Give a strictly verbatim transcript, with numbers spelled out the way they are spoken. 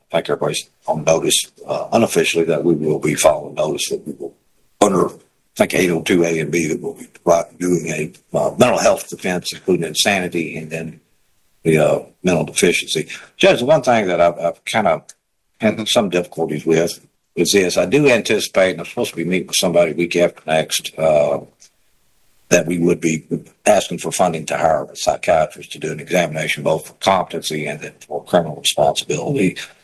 think everybody's on notice uh, unofficially that we will be following notice that we will, under, I think, eight oh two A and B, that we'll be doing a uh, mental health defense, including insanity and then the uh, mental deficiency. Judge, the one thing that I've, I've kind of had some difficulties with is this. I do anticipate, and I'm supposed to be meeting with somebody week after next, uh, that we would be asking for funding to hire a psychiatrist to do an examination both for competency and then for criminal responsibility.